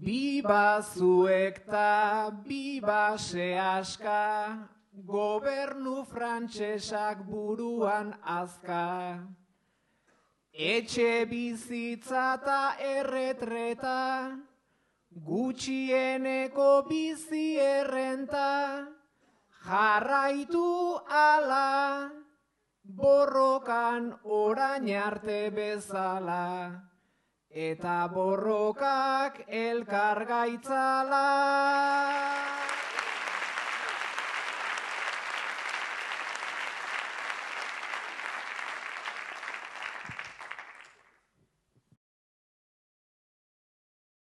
Biba zuek ta biba sehaska, gobernu frantsesak buruan azka. Etxe bizitza ta erretreta, gutxieneko bizi errenta, jarraitu ala, borrokan orain arte bezala, eta borrokak elkar gaitzala.